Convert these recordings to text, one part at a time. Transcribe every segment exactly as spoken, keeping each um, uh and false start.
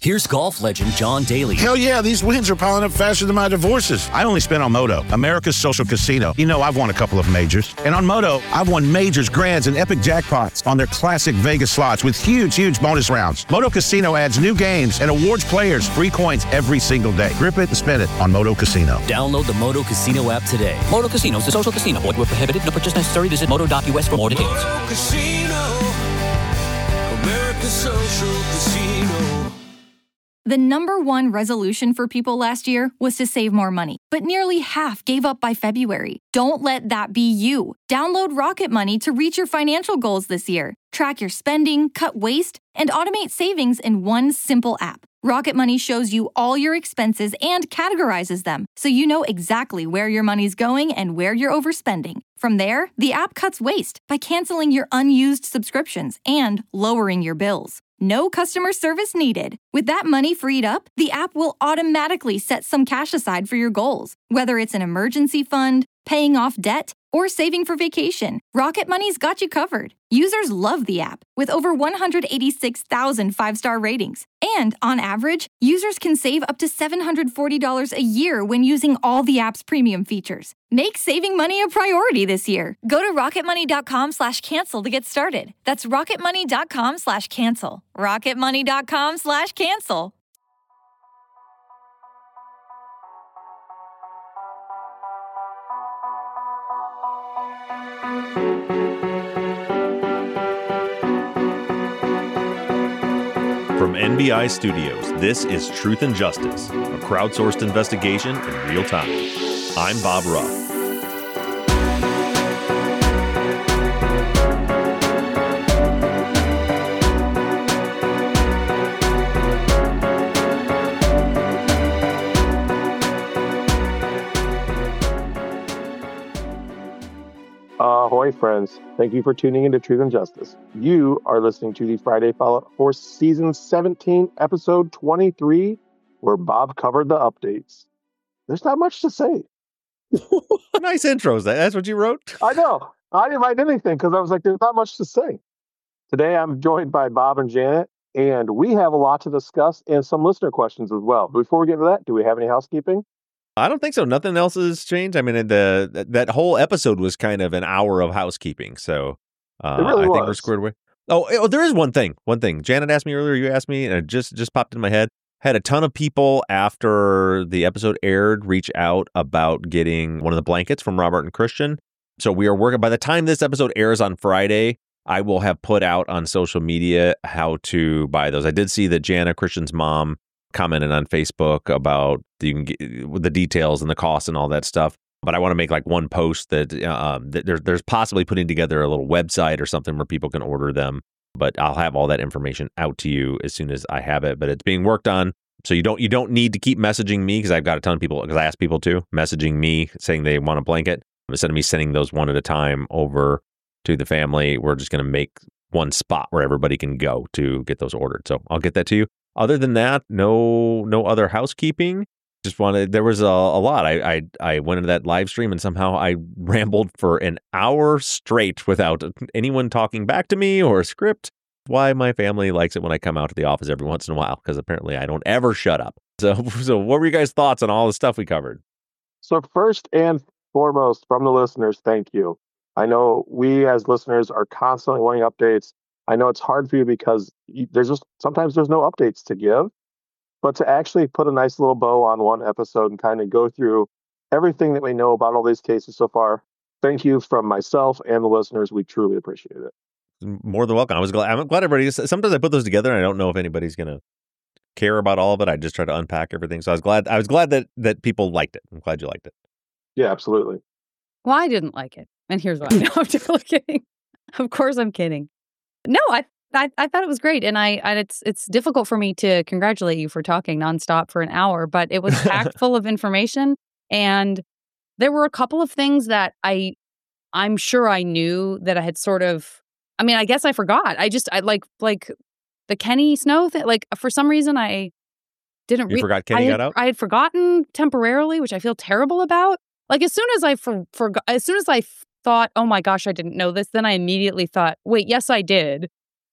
Here's golf legend John Daly. Hell yeah, these wins are piling up faster than my divorces. I only spent on Moto, America's social casino. You know, I've won a couple of majors. And on Moto, I've won majors, grands, and epic jackpots on their classic Vegas slots with huge, huge bonus rounds. Moto Casino adds new games and awards players free coins every single day. Grip it and spin it on Moto Casino. Download the Moto Casino app today. Moto Casino is a social casino. Void where prohibited. No purchase necessary. Visit moto dot u s for more details. Moto Casino, America's social casino. The number one resolution for people last year was to save more money, but nearly half gave up by February. Don't let that be you. Download Rocket Money to reach your financial goals this year. Track your spending, cut waste, and automate savings in one simple app. Rocket Money shows you all your expenses and categorizes them, so you know exactly where your money's going and where you're overspending. From there, the app cuts waste by canceling your unused subscriptions and lowering your bills. No customer service needed. With that money freed up, the app will automatically set some cash aside for your goals, whether it's an emergency fund, paying off debt, or saving for vacation. Rocket Money's got you covered. Users love the app, with over one hundred eighty-six thousand five-star ratings. And on average, users can save up to seven hundred forty dollars a year when using all the app's premium features. Make saving money a priority this year. Go to rocketmoney.com slash cancel to get started. That's rocketmoney.com slash cancel. rocketmoney.com slash cancel. From N B I Studios, this is Truth and Justice, a crowdsourced investigation in real time. I'm Bob Ruff. Ahoy, friends. Thank you for tuning into Truth and Justice. You are listening to the Friday follow-up for Season seventeen, Episode twenty-three, where Bob covered the updates. There's not much to say. Nice intros. That's what you wrote? I know. I didn't write anything because I was like, there's not much to say. Today, I'm joined by Bob and Janet, and we have a lot to discuss and some listener questions as well. Before we get into that, do we have any housekeeping? I don't think so. Nothing else has changed. I mean, the that whole episode was kind of an hour of housekeeping. So uh, it really I was. think we're squared away. Oh, oh, there is one thing. One thing. Janet asked me earlier. You asked me, and it just just popped in my head. Had a ton of people after the episode aired reach out about getting one of the blankets from Robert and Christian. So we are working. By the time this episode airs on Friday, I will have put out on social media how to buy those. I did see that Jana, Christian's mom, commented on Facebook about the, you can get, the details and the cost and all that stuff. But I want to make like one post that, um, that there's, there's possibly putting together a little website or something where people can order them. But I'll have all that information out to you as soon as I have it. But it's being worked on. So you don't you don't need to keep messaging me, because I've got a ton of people, because I asked people to, messaging me saying they want a blanket. Instead of me sending those one at a time over to the family, we're just going to make one spot where everybody can go to get those ordered. So I'll get that to you. Other than that, no no other housekeeping. Just wanted, there was a, a lot. I, I I went into that live stream and somehow I rambled for an hour straight without anyone talking back to me or a script. Why my family likes it when I come out to the office every once in a while, because apparently I don't ever shut up. So, so what were you guys' thoughts on all the stuff we covered? So first and foremost, from the listeners, thank you. I know we as listeners are constantly wanting updates. I know it's hard for you because there's just sometimes there's no updates to give, but to actually put a nice little bow on one episode and kind of go through everything that we know about all these cases so far. Thank you from myself and the listeners. We truly appreciate it. More than welcome. I was glad. I'm glad everybody. Sometimes I put those together and I don't know if anybody's gonna care about all of it. I just try to unpack everything. So I was glad. I was glad that that people liked it. I'm glad you liked it. Yeah, absolutely. Well, I didn't like it, and here's why. No, I'm totally kidding. Of course, I'm kidding. No, I, I I thought it was great, and I and it's it's difficult for me to congratulate you for talking nonstop for an hour, but it was packed full of information, and there were a couple of things that I I'm sure I knew that I had sort of. I mean, I guess I forgot. I just I like like the Kenny Snow thing. Like for some reason, I didn't. You re- forgot Kenny I had, got out? I had forgotten temporarily, which I feel terrible about. Like as soon as I for, forgot, as soon as I thought, oh my gosh, I didn't know this, then I immediately thought, wait, yes, I did.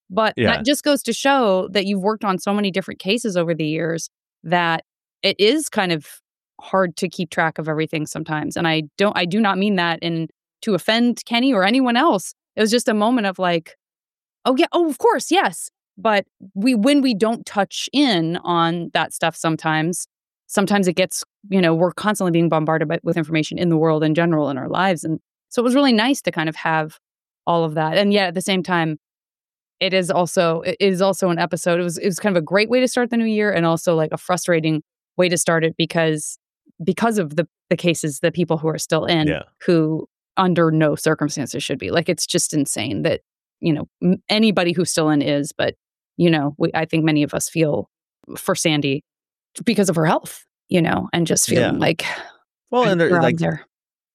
But Yeah. that just goes to show that you've worked on so many different cases over the years that it is kind of hard to keep track of everything sometimes. And I don't, I do not mean that in to offend Kenny or anyone else. It was just a moment of like, oh yeah, oh of course, yes. But we, when we don't touch in on that stuff, sometimes, sometimes it gets, you know, we're constantly being bombarded by, with information in the world in general in our lives, and so it was really nice to kind of have all of that. And yet at the same time, it is also it is also an episode. It was it was kind of a great way to start the new year, and also like a frustrating way to start it because because of the the cases, the people who are still in, Yeah. who under no circumstances should be. Like, it's just insane that, you know, m- anybody who's still in is, but you know, we, I think many of us feel for Sandy because of her health, you know, and just feeling Yeah. like Well, and we're they're, out like there.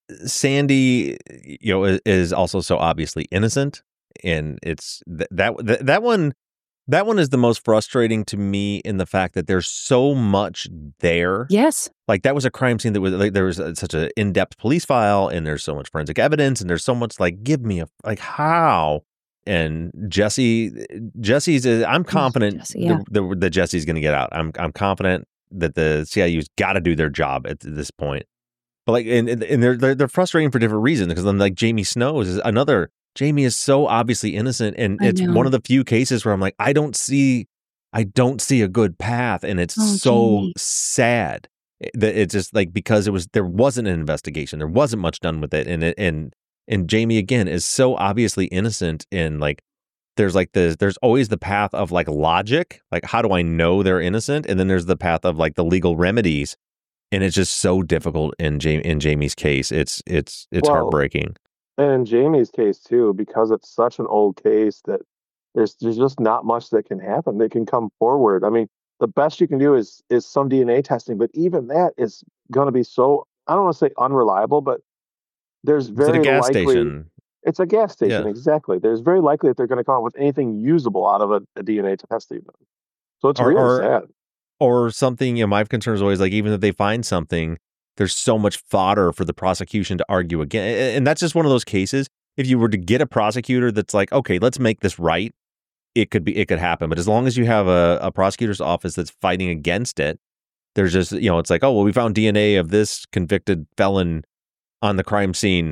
Sandy, you know, is, is also so obviously innocent, and it's th- that th- that one that one is the most frustrating to me in the fact that there's so much there. Yes. Like, that was a crime scene that was like there was a, such an in-depth police file, and there's so much forensic evidence, and there's so much like, give me a like how. And Jesse, Jesse's, uh, I'm confident Jesse, yeah. that, that, that Jesse's going to get out. I'm I'm confident that the C I U's got to do their job at this point. But like, and and they're they're, they're frustrating for different reasons, because then like Jamie Snows is another. Jamie is so obviously innocent, and I it's know. one of the few cases where I'm like, I don't see, I don't see a good path, and it's Oh, so Jamie. sad that it's just like, because it was there wasn't an investigation, there wasn't much done with it, and it, and and Jamie again is so obviously innocent, and like there's like the there's always the path of like logic, like how do I know they're innocent, and then there's the path of like the legal remedies. And it's just so difficult in Jamie in Jamie's case. It's it's it's Well, heartbreaking. And in Jamie's case too, because it's such an old case that there's there's just not much that can happen. They can come forward. I mean, the best you can do is is some D N A testing, but even that is going to be so, I don't want to say unreliable, but there's It's at very a gas likely station. it's a gas station. Yeah. Exactly. There's very likely that they're going to come up with anything usable out of a, a D N A test even. So it's Or- really or- sad. Or something, you know, my concern is always like, even if they find something, there's so much fodder for the prosecution to argue again. And that's just one of those cases. If you were to get a prosecutor that's like, okay, let's make this right, it could be, it could happen. But as long as you have a, a prosecutor's office that's fighting against it, there's just, you know, it's like, oh, well, we found D N A of this convicted felon on the crime scene.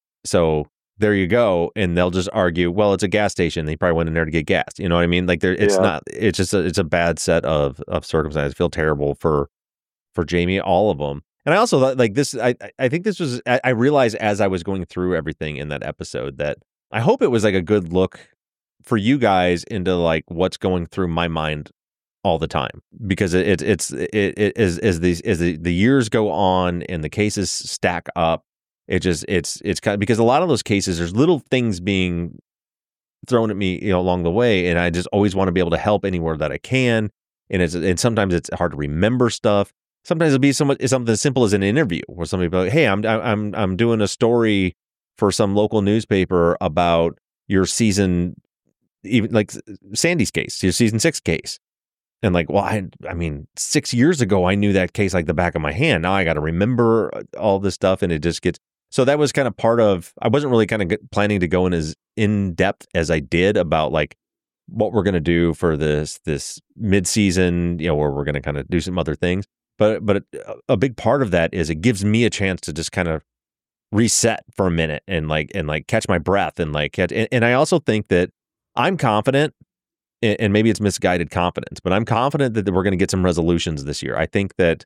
So there you go. And they'll just argue, well, it's a gas station. They probably went in there to get gas. You know what I mean? Like, there, it's Yeah. not, it's just, a, it's a bad set of, of circumstances. I feel terrible for, for Jamie, all of them. And I also thought, like, this, I, I think this was, I, I realized as I was going through everything in that episode that I hope it was like a good look for you guys into like what's going through my mind all the time, because it, it it's, it, it as, as these, as the, the years go on and the cases stack up, it just, it's, it's kind of, because a lot of those cases, there's little things being thrown at me, you know, along the way. And I just always want to be able to help anywhere that I can. And it's, and sometimes it's hard to remember stuff. Sometimes it'll be somewhat, something as simple as an interview where somebody will be like, hey, I'm, I'm, I'm doing a story for some local newspaper about your season, even like Sandy's case, your season six case. And like, well, I, I mean, six years ago, I knew that case like the back of my hand. Now I got to remember all this stuff, and it just gets. So that was kind of part of. I wasn't really kind of get, planning to go in as in depth as I did about like what we're going to do for this this mid season, you know, where we're going to kind of do some other things. But but a big part of that is it gives me a chance to just kind of reset for a minute and like and like catch my breath and like catch. And, and I also think that I'm confident. And maybe it's misguided confidence, but I'm confident that we're going to get some resolutions this year. I think that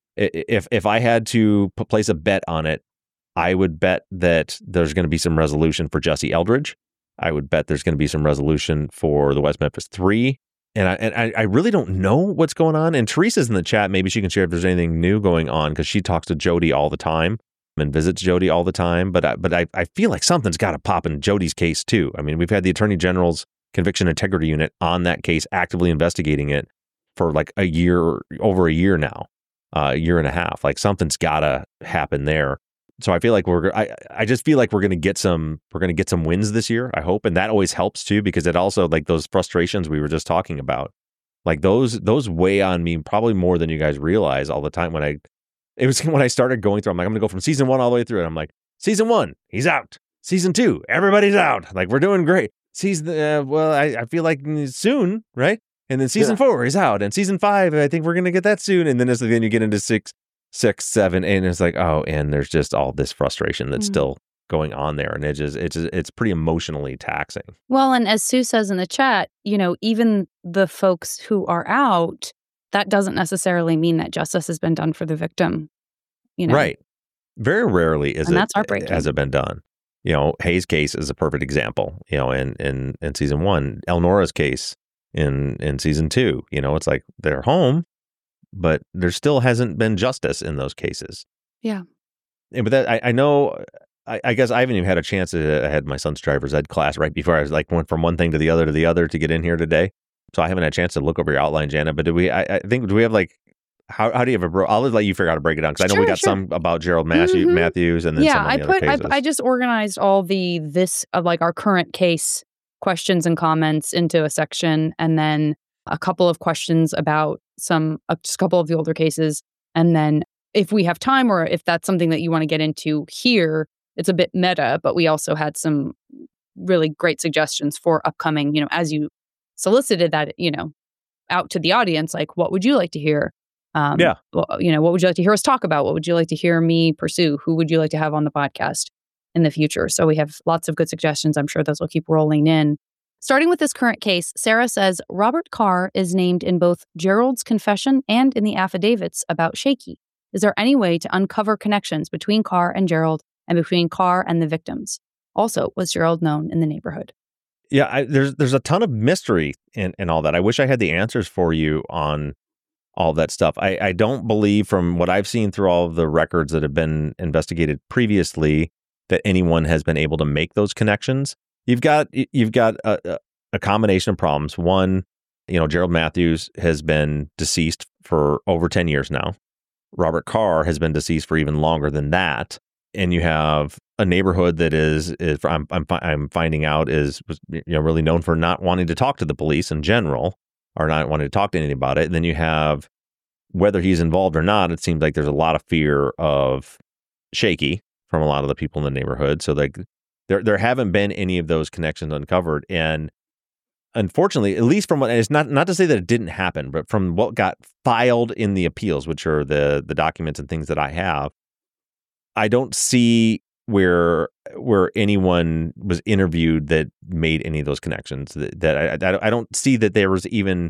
if if I had to p- place a bet on it, I would bet that there's going to be some resolution for Jesse Eldridge. I would bet there's going to be some resolution for the West Memphis Three. And I and I, I really don't know what's going on. And Teresa's in the chat. Maybe she can share if there's anything new going on, because she talks to Jody all the time and visits Jody all the time. But I, but I, I feel like something's got to pop in Jody's case too. I mean, we've had the Attorney General's Conviction Integrity Unit on that case, actively investigating it for like a year, over a year now, uh, a year and a half. Like, something's got to happen there. So I feel like we're, I, I just feel like we're going to get some, we're going to get some wins this year, I hope. And that always helps too, because it also, like those frustrations we were just talking about, like those, those weigh on me probably more than you guys realize all the time. When I, it was when I started going through, I'm like, I'm going to go from season one all the way through. And I'm like, season one, he's out. Season two, everybody's out. Like, we're doing great. season, uh, well, I, I feel like soon, right? And then season Yeah. four is out, and season five, I think we're going to get that soon. And then as then you get into six, six, seven, and it's like, oh, and there's just all this frustration that's Mm. still going on there, and it just it's it's pretty emotionally taxing. Well, and as Sue says in the chat, you know, even the folks who are out, that doesn't necessarily mean that justice has been done for the victim. You know, Right? Very rarely is And it that's heartbreaking. has it been done. You know, Hayes' case is a perfect example. You know, in in in season one, Elnora's case in in season two. You know, it's like they're home, but there still hasn't been justice in those cases. Yeah. And but that I, I know. I, I guess I haven't even had a chance to. I had my son's driver's ed class right before I was like went from one thing to the other to the other to get in here today. So I haven't had a chance to look over your outline, Janet. But do we? I, I think do we have like how how do you have a bro? I'll let you figure out how to break it down because I know we Sure, got sure. some about Gerald Matthew, Mhm. Matthews and then Yeah, some on I the other put I, cases. I just organized all the this of like our current case questions and comments into a section, and then a couple of questions about some uh, just a couple of the older cases, and then if we have time or if that's something that you want to get into here, it's a bit meta, but we also had some really great suggestions for upcoming. You know, as you solicited that, you know, out to the audience, like what would you like to hear? Um, Yeah. well, you know, what would you like to hear us talk about? What would you like to hear me pursue? Who would you like to have on the podcast in the future? So we have lots of good suggestions. I'm sure those will keep rolling in. Starting with this current case, Sarah says Robert Carr is named in both Gerald's confession and in the affidavits about Shaky. Is there any way to uncover connections between Carr and Gerald and between Carr and the victims? Also, was Gerald known in the neighborhood? Yeah, I, there's there's a ton of mystery in, in all that. I wish I had the answers for you on all that stuff. I, I don't believe from what I've seen through all of the records that have been investigated previously that anyone has been able to make those connections. You've got you've got a, a combination of problems. One, you know, Gerald Matthews has been deceased for over ten years now. Robert Carr has been deceased for even longer than that. And you have a neighborhood that is, is I'm, I'm, I'm finding out is, you know, really known for not wanting to talk to the police in general or not wanting to talk to anybody about it. And then you have, whether he's involved or not, it seems like there's a lot of fear of Shaky from a lot of the people in the neighborhood. So like there, there haven't been any of those connections uncovered. And unfortunately, at least from what, it's not, not to say that it didn't happen, but from what got filed in the appeals, which are the, the documents and things that I have, I don't see where where anyone was interviewed that made any of those connections. That, that I, I don't see that there was even.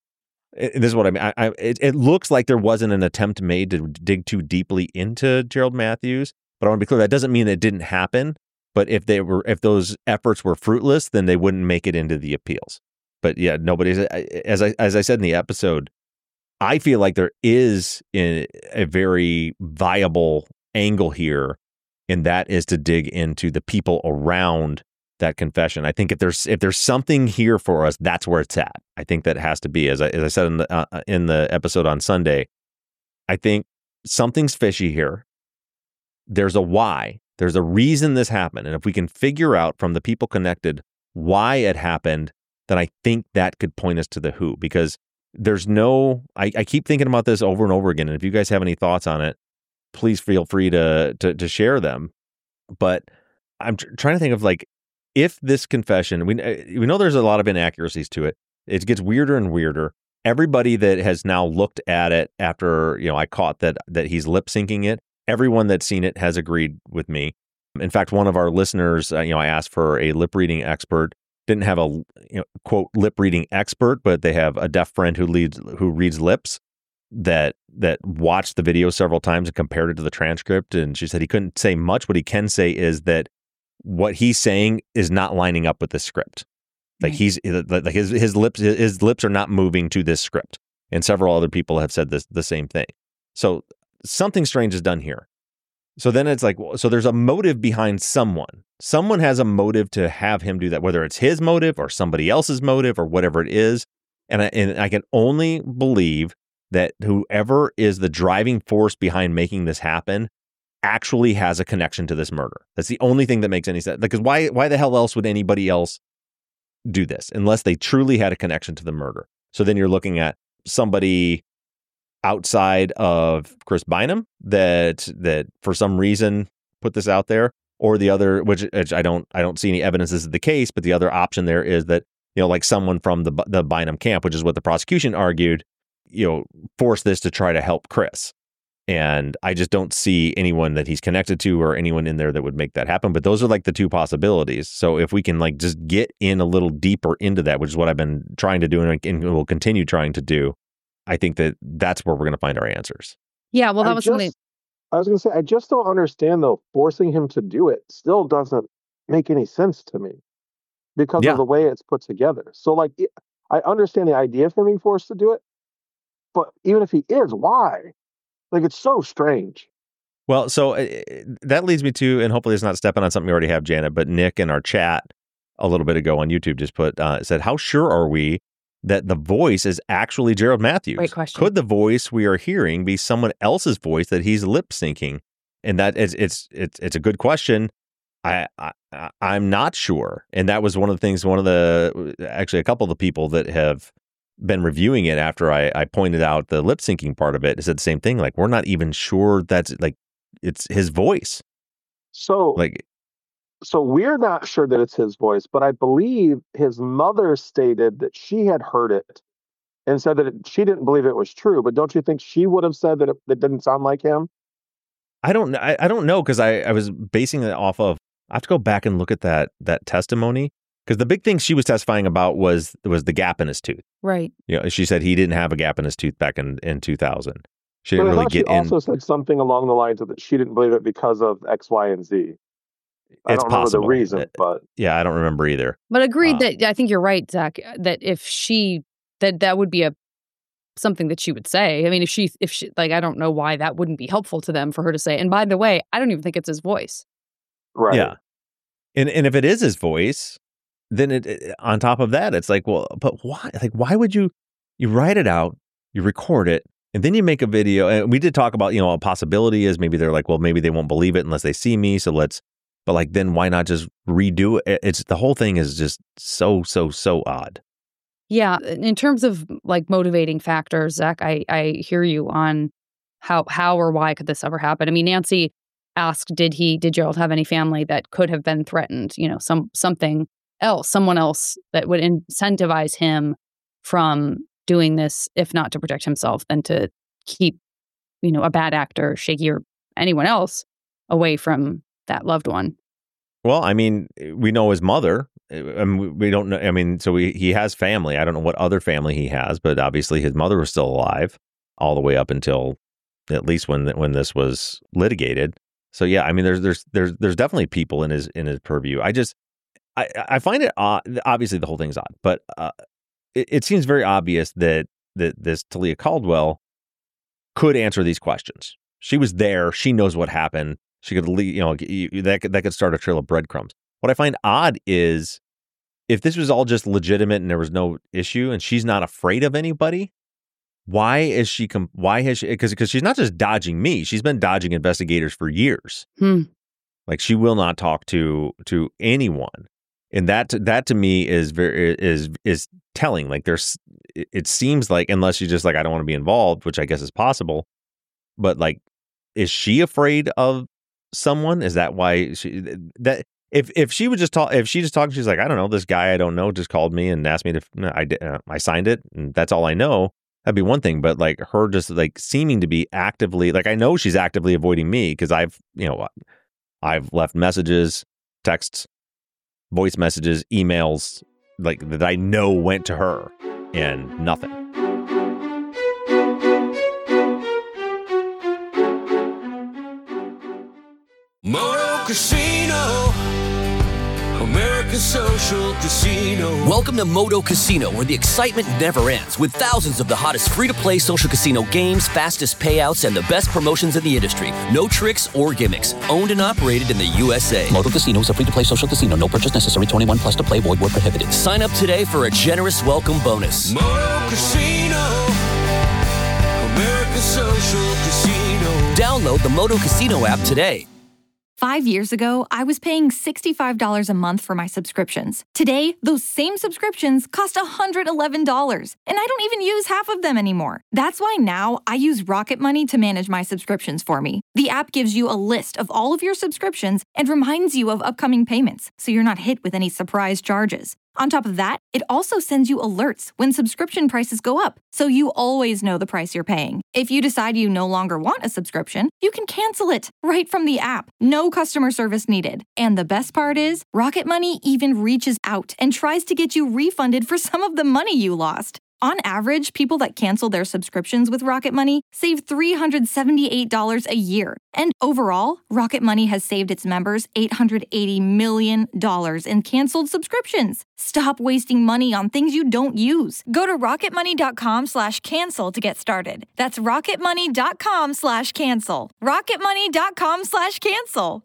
This is what I mean. I, I, it, it looks like there wasn't an attempt made to dig too deeply into Gerald Matthews. But I want to be clear, that doesn't mean it didn't happen. But if they were, if those efforts were fruitless, then they wouldn't make it into the appeals. But yeah, nobody's. As I as I said in the episode, I feel like there is a, a very viable angle here, and that is to dig into the people around that confession. I think if there's if there's something here for us, that's where it's at. I think that has to be, as I, as I said in the uh, in the episode on Sunday, I think something's fishy here. There's a why. There's a reason this happened, and if we can figure out from the people connected why it happened, then I think that could point us to the who. Because there's no, I, I keep thinking about this over and over again, and if you guys have any thoughts on it, please feel free to, to to share them. But I'm tr- trying to think of like, if this confession, we we know there's a lot of inaccuracies to it. It gets weirder and weirder. Everybody that has now looked at it after, you know, I caught that that he's lip syncing it. Everyone that's seen it has agreed with me. In fact, one of our listeners, uh, you know, I asked for a lip reading expert. Didn't have a you know, quote lip reading expert, but they have a deaf friend who leads who reads lips. that that watched the video several times and compared it to the transcript. And she said he couldn't say much. What he can say is that what he's saying is not lining up with the script. Like Right. he's like his his lips his lips are not moving to this script. And several other people have said this the same thing. So something strange is done here. So then it's like, so there's a motive behind someone. Someone has a motive to have him do that, whether it's his motive or somebody else's motive or whatever it is. And I, and I can only believe that whoever is the driving force behind making this happen actually has a connection to this murder. That's the only thing that makes any sense. Because why why the hell else would anybody else do this unless they truly had a connection to the murder? So then you're looking at somebody outside of Chris Bynum that that for some reason put this out there. Or the other, which, which I don't, I don't see any evidence this is the case, but the other option there is that, you know, like someone from the the Bynum camp, which is what the prosecution argued, you know, forced this to try to help Chris. And I just don't see anyone that he's connected to or anyone in there that would make that happen. But those are like the two possibilities. So if we can like just get in a little deeper into that, which is what I've been trying to do and, and will continue trying to do, I think that that's where we're going to find our answers. Yeah, well, that I was just, something. I was going to say, I just don't understand, though, forcing him to do it still doesn't make any sense to me because Yeah. of the way it's put together. So, like, it- I understand the idea of him being forced to do it, but even if he is, why? Like, it's so strange. Well, so uh, that leads me to, and hopefully it's not stepping on something you already have, Janet, but Nick in our chat a little bit ago on YouTube just put, uh, said, how sure are we that the voice is actually Gerald Matthews? Great question. Could the voice we are hearing be someone else's voice that he's lip syncing? And that is, it's, it's, it's a good question. I, I, I'm not sure. And that was one of the things, one of the, actually a couple of the people that have been reviewing it after I, I pointed out the lip syncing part of it said the same thing. Like, we're not even sure that's like, it's his voice. So, Like, so we're not sure that it's his voice, but I believe his mother stated that she had heard it and said that it, she didn't believe it was true. But don't you think she would have said that it, it didn't sound like him? I don't I, I don't know. Cause I, I was basing it off of, I have to go back and look at that, that testimony. Cause the big thing she was testifying about was, was the gap in his tooth. Right. You know, she said he didn't have a gap in his tooth back in, in two thousand. She But didn't I really thought get she in. also said something along the lines of that she didn't believe it because of X, Y, and Z. I It's don't remember possible. the reason, Uh, but Yeah, I don't remember either. But agreed Uh, that I think you're right, Zach, that if she, that that would be a, something that she would say. I mean, if she, if she, like, I don't know why that wouldn't be helpful to them for her to say. And by the way, I don't even think it's his voice. right. Yeah. And and if it is his voice, then it, it on top of that, it's like, well, but why? Like, why would you? You write it out, you record it, and then you make a video. And we did talk about, you know, a possibility is maybe they're like, well, maybe they won't believe it unless they see me. So let's. But like, then why not just redo it? It's the whole thing is just so so so odd. Yeah. In terms of like motivating factors, Zach, I, I hear you on how, how or why could this ever happen? I mean, Nancy asked, did he, did Gerald have any family that could have been threatened? You know, some, something else, someone else that would incentivize him from doing this, if not to protect himself, then to keep, you know, a bad actor, Shaky, or anyone else away from that loved one. Well, I mean, we know his mother. I mean, we don't know. I mean, so we, he has family. I don't know what other family he has, but obviously his mother was still alive all the way up until at least when when this was litigated. So yeah, I mean, there's there's there's there's definitely people in his in his purview. I just I I find it odd. Obviously, the whole thing's odd, but uh, it, it seems very obvious that that this Talia Caldwell could answer these questions. She was there. She knows what happened. She could, you know, that could, that could start a trail of breadcrumbs. What I find odd is if this was all just legitimate and there was no issue and she's not afraid of anybody, why is she, com- why has she, because because she's not just dodging me, she's been dodging investigators for years. Hmm. Like she will not talk to to anyone. And that that to me is very is is telling. Like there's, it seems like, unless she's just like, I don't want to be involved, which I guess is possible, but like, is she afraid of someone? Is that why she that if if she would just talk, if she just talking, she's like, I don't know, this guy I don't know just called me and asked me to, I did, uh, I signed it and that's all I know. That'd be one thing, but like her just like seeming to be actively, like I know she's actively avoiding me because I've, you know, I've left messages, texts, voice messages, emails, like that I know went to her and nothing. Moto Casino, American Social Casino. Welcome to Moto Casino, where the excitement never ends, with thousands of the hottest free-to-play social casino games, fastest payouts, and the best promotions in the industry. No tricks or gimmicks. Owned and operated in the U S A. Moto Casino is a free-to-play social casino. No purchase necessary. twenty-one plus to play. Void where prohibited. Sign up today for a generous welcome bonus. Moto Casino, American Social Casino. Download the Moto Casino app today. Five years ago, I was paying sixty-five dollars a month for my subscriptions. Today, those same subscriptions cost one hundred eleven dollars, and I don't even use half of them anymore. That's why now I use Rocket Money to manage my subscriptions for me. The app gives you a list of all of your subscriptions and reminds you of upcoming payments, so you're not hit with any surprise charges. On top of that, it also sends you alerts when subscription prices go up, so you always know the price you're paying. If you decide you no longer want a subscription, you can cancel it right from the app. No customer service needed. And the best part is, Rocket Money even reaches out and tries to get you refunded for some of the money you lost. On average, people that cancel their subscriptions with Rocket Money save three hundred seventy-eight dollars a year. And overall, Rocket Money has saved its members eight hundred eighty million dollars in canceled subscriptions. Stop wasting money on things you don't use. Go to rocketmoney.com slash cancel to get started. That's rocketmoney.com slash cancel. rocketmoney.com slash cancel.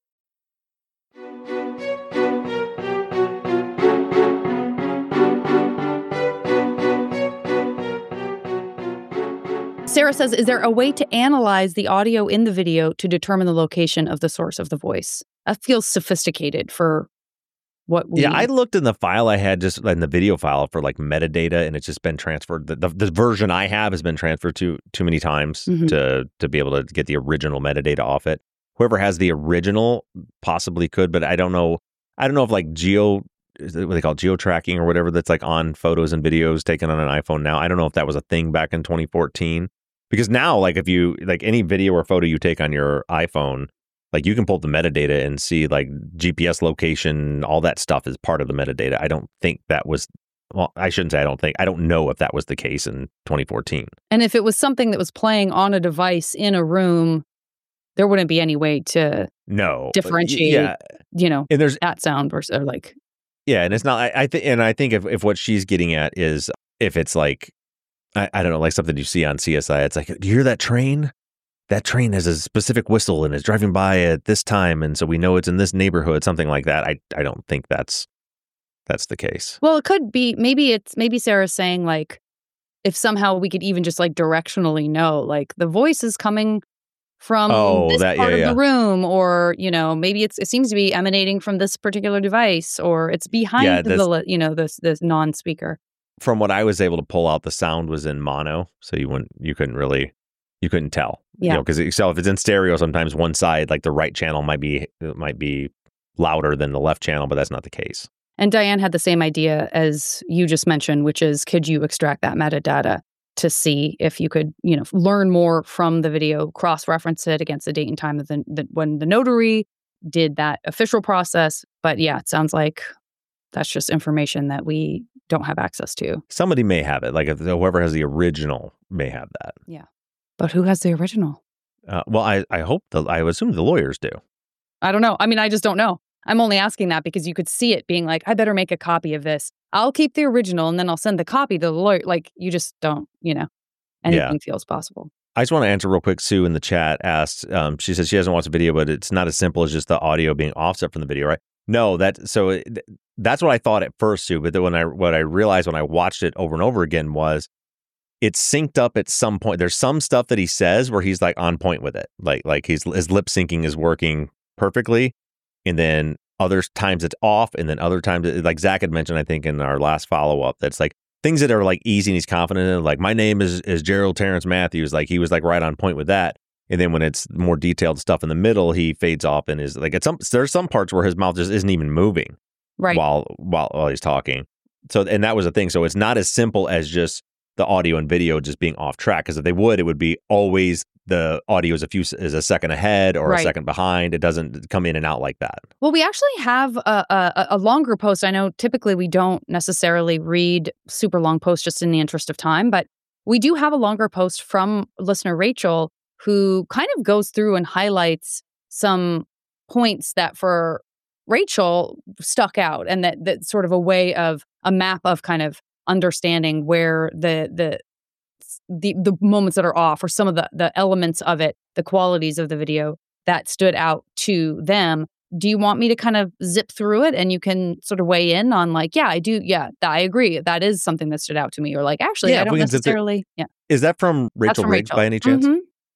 Sarah says, is there a way to analyze the audio in the video to determine the location of the source of the voice? That feels sophisticated for what we... Yeah, I looked in the file I had, just in the video file, for like metadata, and it's just been transferred. The, the, the version I have has been transferred to too many times mm-hmm. to to be able to get the original metadata off it. Whoever has the original possibly could, but I don't know. I don't know if like geo... what they call geo tracking or whatever that's like on photos and videos taken on an iPhone now. I don't know if that was a thing back in twenty fourteen. Because now, like if you, like any video or photo you take on your iPhone, like you can pull up the metadata and see like G P S location, all that stuff is part of the metadata. I don't think that was, well, I shouldn't say I don't think, I don't know if that was the case in twenty fourteen. And if it was something that was playing on a device in a room, there wouldn't be any way to no differentiate, yeah. you know, and there's that sound versus or like. Yeah, and it's not, I, I think, and I think if, if what she's getting at is if it's like, I, I don't know, like something you see on C S I, it's like, do you hear that train? That train has a specific whistle and is driving by at this time, and so we know it's in this neighborhood, something like that. I I don't think that's that's the case. Well, it could be, maybe it's, maybe Sarah's saying like, if somehow we could even just like directionally know, like the voice is coming from oh, this that, part yeah, of yeah. the room, or, you know, maybe it's, it seems to be emanating from this particular device, or it's behind yeah, the, you know, this, this non-speaker. From what I was able to pull out, the sound was in mono, so you wouldn't, you couldn't really, you couldn't tell. Yeah. You know, because so if it's in stereo, sometimes one side, like the right channel, might be might be louder than the left channel, but that's not the case. And Diane had the same idea as you just mentioned, which is, could you extract that metadata to see if you could, you know, learn more from the video, cross-reference it against the date and time of the, the when the notary did that official process. But yeah, it sounds like that's just information that we don't have access to. Somebody may have it. Like if whoever has the original may have that. Yeah. But who has the original? Uh, well, I, I hope, the, I assume the lawyers do. I don't know. I mean, I just don't know. I'm only asking that because you could see it being like, I better make a copy of this. I'll keep the original and then I'll send the copy to the lawyer. Like, you just don't, you know, anything yeah. feels possible. I just want to answer real quick. Sue in the chat asked, um, she says she hasn't watched the video, but it's not as simple as just the audio being offset from the video, right? No, that so it, that's what I thought at first, Sue. But then when I what I realized when I watched it over and over again was it's synced up at some point. There's some stuff that he says where he's like on point with it, like like his his lip syncing is working perfectly, and then other times it's off, and then other times it, like Zach had mentioned, I think in our last follow up, that's like things that are like easy and he's confident in, like my name is is Gerald Terrence Matthews, like he was like right on point with that. And then when it's more detailed stuff in the middle, he fades off and is like, at some, there's some parts where his mouth just isn't even moving right while, while, while he's talking. So, and that was the thing. So it's not as simple as just the audio and video just being off track. Cause if they would, it would be always the audio is a few, is a second ahead or right. a second behind. It doesn't come in and out like that. Well, we actually have a, a, a longer post. I know typically we don't necessarily read super long posts just in the interest of time, but we do have a longer post from listener Rachel, who kind of goes through and highlights some points that for Rachel stuck out, and that that sort of a way of a map of kind of understanding where the the the, the moments that are off, or some of the, the elements of it, the qualities of the video that stood out to them. Do you want me to kind of zip through it and you can sort of weigh in on like, yeah, I do. Yeah, I agree. That is something that stood out to me. Or like, actually, yeah, I don't necessarily. Yeah. Is that from Rachel from Riggs Rachel. by any chance? Mm-hmm.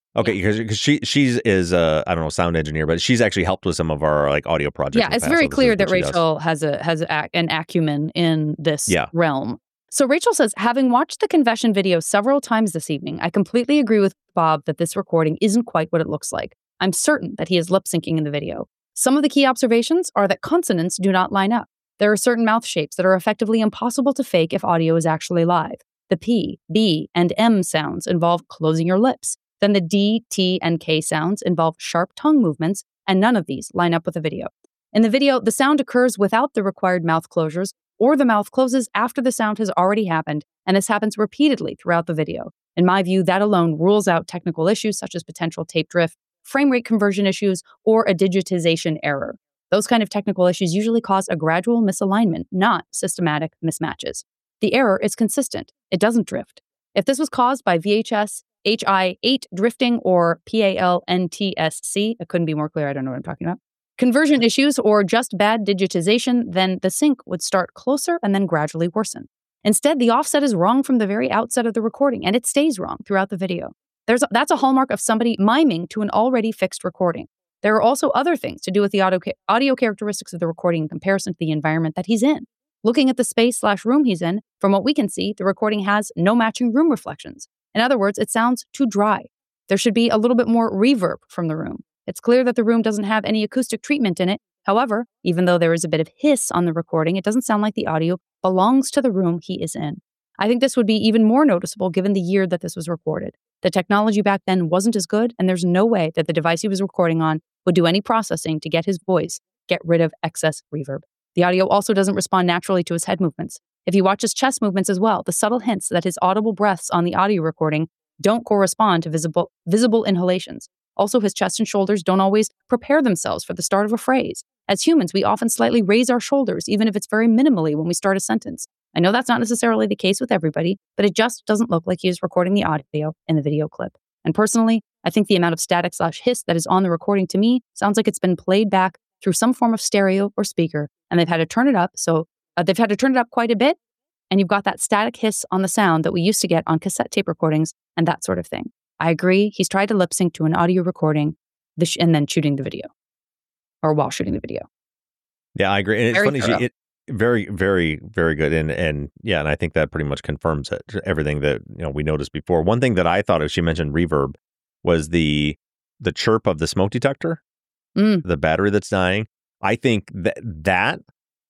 Okay, because because she she's is uh I don't know sound engineer, but she's actually helped with some of our like audio projects. Yeah, in the it's past, very so this clear is that what she does. Rachel has a has a, an acumen in this Yeah. realm. So Rachel says, having watched the confession video several times this evening, I completely agree with Bob that this recording isn't quite what it looks like. I'm certain that he is lip syncing in the video. Some of the key observations are that consonants do not line up. There are certain mouth shapes that are effectively impossible to fake if audio is actually live. The P, B, and M sounds involve closing your lips. Then the D, T, and K sounds involve sharp tongue movements, and none of these line up with the video. In the video, the sound occurs without the required mouth closures, or the mouth closes after the sound has already happened, and this happens repeatedly throughout the video. In my view, that alone rules out technical issues such as potential tape drift, frame rate conversion issues, or a digitization error. Those kind of technical issues usually cause a gradual misalignment, not systematic mismatches. The error is consistent. It doesn't drift. If this was caused by V H S H I eight drifting or P A L N T S C, it couldn't be more clear, I don't know what I'm talking about, conversion issues or just bad digitization, then the sync would start closer and then gradually worsen. Instead, the offset is wrong from the very outset of the recording, and it stays wrong throughout the video. There's a, that's a hallmark of somebody miming to an already fixed recording. There are also other things to do with the audio, audio characteristics of the recording in comparison to the environment that he's in. Looking at the space slash room he's in, from what we can see, the recording has no matching room reflections. In other words, it sounds too dry. There should be a little bit more reverb from the room. It's clear that the room doesn't have any acoustic treatment in it. However, even though there is a bit of hiss on the recording, it doesn't sound like the audio belongs to the room he is in. I think this would be even more noticeable given the year that this was recorded. The technology back then wasn't as good, and there's no way that the device he was recording on would do any processing to get his voice, get rid of excess reverb. The audio also doesn't respond naturally to his head movements. If you watch his chest movements as well, the subtle hints that his audible breaths on the audio recording don't correspond to visible visible inhalations. Also, his chest and shoulders don't always prepare themselves for the start of a phrase. As humans, we often slightly raise our shoulders, even if it's very minimally when we start a sentence. I know that's not necessarily the case with everybody, but it just doesn't look like he is recording the audio in the video clip. And personally, I think the amount of static slash hiss that is on the recording to me sounds like it's been played back through some form of stereo or speaker, and they've had to turn it up. So uh, they've had to turn it up quite a bit, and you've got that static hiss on the sound that we used to get on cassette tape recordings and that sort of thing. I agree. He's tried to lip sync to an audio recording sh- and then shooting the video, or while shooting the video. Yeah, I agree. And it's Very funny, she, thorough. it very, very, very good. And and yeah, and I think that pretty much confirms it. Everything that you know we noticed before. One thing that I thought of, she mentioned reverb, was the the chirp of the smoke detector, Mm. the battery that's dying. I think that that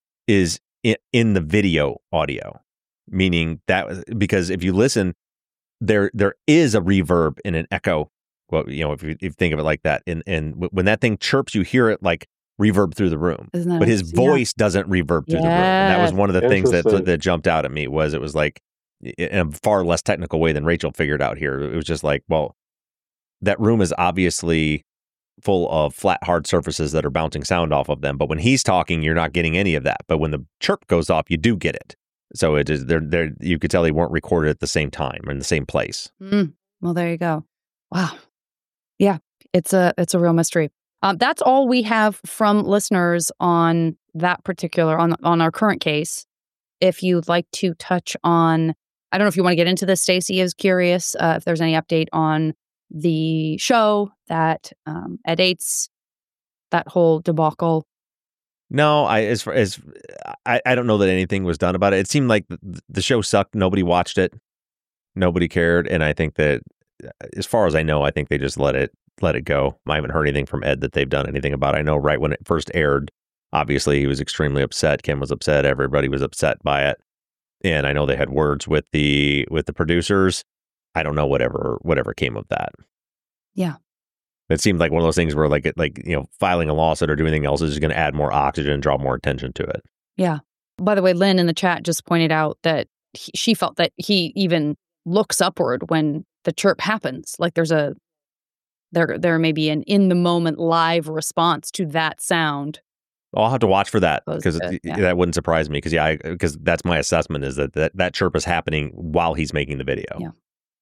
is in, in the video audio, meaning that because if you listen, there there is a reverb and an echo. Well, you know, if you, if you think of it like that, and and w- when that thing chirps, you hear it like reverb through the room, Isn't that but his interesting? voice doesn't reverb through the room. And that was Yes. one of the things that Interesting. that jumped out at me was it was like in a far less technical way than Rachel figured out here. It was just like, well, that room is obviously full of flat, hard surfaces that are bouncing sound off of them. But when he's talking, you're not getting any of that. But when the chirp goes off, you do get it. So it is there. There, you could tell they weren't recorded at the same time or in the same place. Mm. Well, there you go. Wow. Yeah, it's a it's a real mystery. Um, that's all we have from listeners on that particular on on our current case. If you'd like to touch on, I don't know if you want to get into this. Stacey is curious uh, if there's any update on the show that um, Ed Yates, that whole debacle. No, I as far as I, I don't know that anything was done about it. It seemed like the, the show sucked. Nobody watched it. Nobody cared, and I think that, as far as I know, I think they just let it let it go. I haven't heard anything from Ed that they've done anything about it. I know right when it first aired, obviously he was extremely upset. Kim was upset. Everybody was upset by it, and I know they had words with the with the producers. I don't know whatever whatever came of that. Yeah. It seemed like one of those things where like it, like you know filing a lawsuit or doing anything else is just going to add more oxygen and draw more attention to it. Yeah. By the way, Lynn in the chat just pointed out that he, she felt that he even looks upward when the chirp happens. Like there's a there there may be an in the moment live response to that sound. I'll have to watch for that Opposed because to- yeah. that wouldn't surprise me because yeah, because that's my assessment is that, that that chirp is happening while he's making the video. Yeah.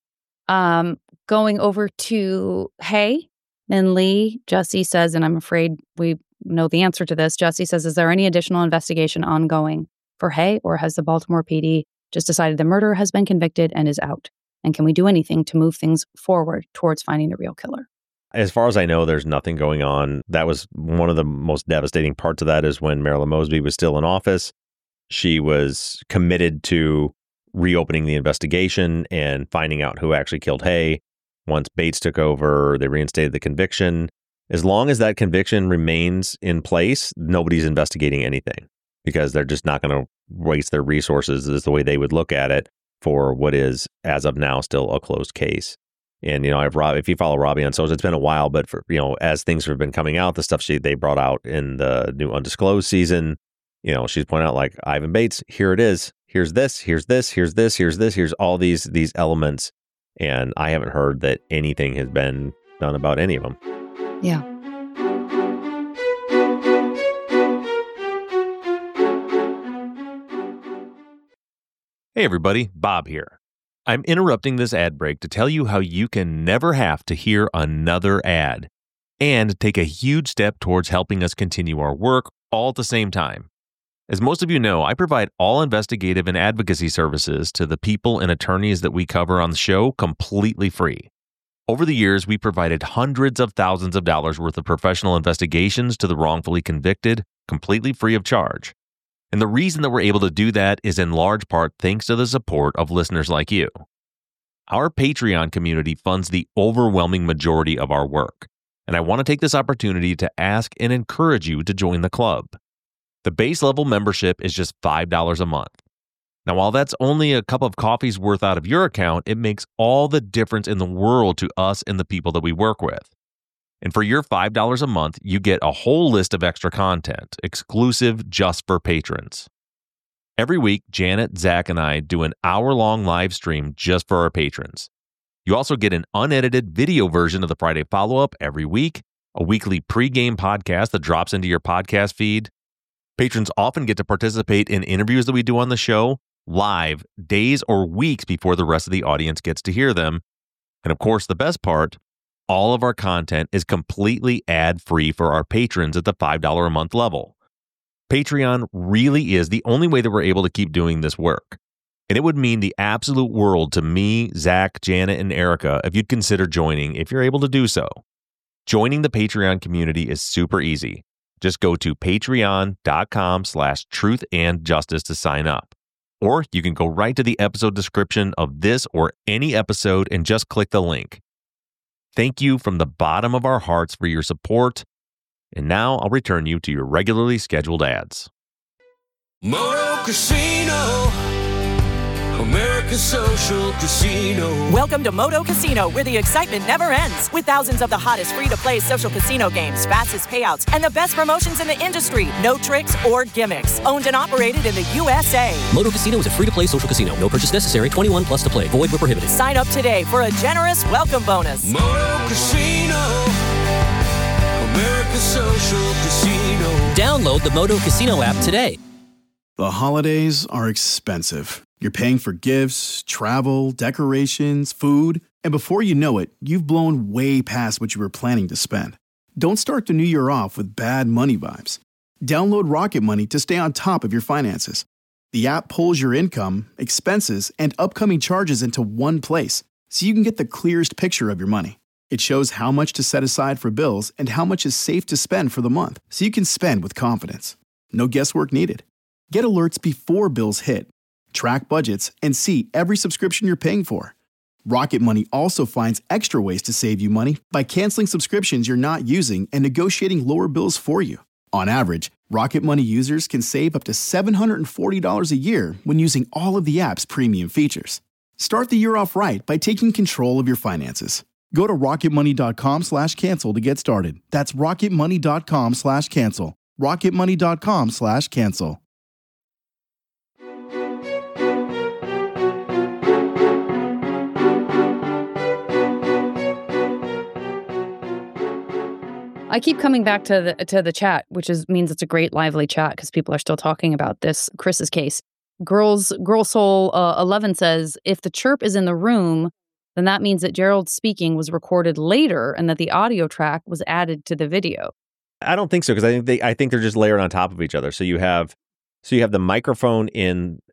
Um, going over to Hey, Min Lee, Jesse says, and I'm afraid we know the answer to this. Jesse says, is there any additional investigation ongoing for Hay, or has the Baltimore P D just decided the murderer has been convicted and is out? And can we do anything to move things forward towards finding the real killer? As far as I know, there's nothing going on. That was one of the most devastating parts of that is when Marilyn Mosby was still in office. She was committed to reopening the investigation and finding out who actually killed Hay. Once Bates took over, they reinstated the conviction. As long as that conviction remains in place, nobody's investigating anything because they're just not going to waste their resources, is the way they would look at it, for what is, as of now, still a closed case. And, you know, I've Rob, if you follow Robbie on social, it's been a while, but for, you know, as things have been coming out, the stuff she they brought out in the new Undisclosed season, you know, she's pointing out like Ivan Bates, here it is. Here's this, here's this, here's this, here's this, here's all these these elements. And I haven't heard that anything has been done about any of them. Yeah. Hey everybody, Bob here. I'm interrupting this ad break to tell you how you can never have to hear another ad and take a huge step towards helping us continue our work all at the same time. As most of you know, I provide all investigative and advocacy services to the people and attorneys that we cover on the show completely free. Over the years, we provided hundreds of thousands of dollars worth of professional investigations to the wrongfully convicted, completely free of charge. And the reason that we're able to do that is in large part thanks to the support of listeners like you. Our Patreon community funds the overwhelming majority of our work, and I want to take this opportunity to ask and encourage you to join the club. The base level membership is just five dollars a month. Now, while that's only a cup of coffee's worth out of your account, it makes all the difference in the world to us and the people that we work with. And for your five dollars a month, you get a whole list of extra content, exclusive just for patrons. Every week, Janet, Zach, and I do an hour-long live stream just for our patrons. You also get an unedited video version of the Friday follow-up every week, a weekly pregame podcast that drops into your podcast feed. Patrons often get to participate in interviews that we do on the show live days or weeks before the rest of the audience gets to hear them. And of course, the best part, all of our content is completely ad-free for our patrons at the five dollars a month level. Patreon really is the only way that we're able to keep doing this work. And it would mean the absolute world to me, Zach, Janet, and Erica if you'd consider joining if you're able to do so. Joining the Patreon community is super easy. Just go to patreon.com slash truth and justice to sign up. Or you can go right to the episode description of this or any episode and just click the link. Thank you from the bottom of our hearts for your support. And now I'll return you to your regularly scheduled ads. Moto Casino, America's social casino. Welcome to Moto Casino, where the excitement never ends. With thousands of the hottest free-to-play social casino games, fastest payouts, and the best promotions in the industry. No tricks or gimmicks. Owned and operated in the U S A. Moto Casino is a free-to-play social casino. No purchase necessary. twenty-one plus to play. Void where prohibited. Sign up today for a generous welcome bonus. Moto Casino, America's social casino. Download the Moto Casino app today. The holidays are expensive. You're paying for gifts, travel, decorations, food, and before you know it, you've blown way past what you were planning to spend. Don't start the new year off with bad money vibes. Download Rocket Money to stay on top of your finances. The app pulls your income, expenses, and upcoming charges into one place, so you can get the clearest picture of your money. It shows how much to set aside for bills and how much is safe to spend for the month, so you can spend with confidence. No guesswork needed. Get alerts before bills hit. Track budgets, and see every subscription you're paying for. Rocket Money also finds extra ways to save you money by canceling subscriptions you're not using and negotiating lower bills for you. On average, Rocket Money users can save up to seven hundred forty dollars a year when using all of the app's premium features. Start the year off right by taking control of your finances. Go to rocketmoney.com slash cancel to get started. That's rocketmoney.com slash cancel. rocketmoney.com slash cancel. I keep coming back to the to the chat, which is means it's a great lively chat because people are still talking about this Chris's case. Girls, Girl Soul uh, eleven says if the chirp is in the room, then that means that Gerald's speaking was recorded later and that the audio track was added to the video. I don't think so because I think they I think they're just layered on top of each other. So you have so you have the microphone in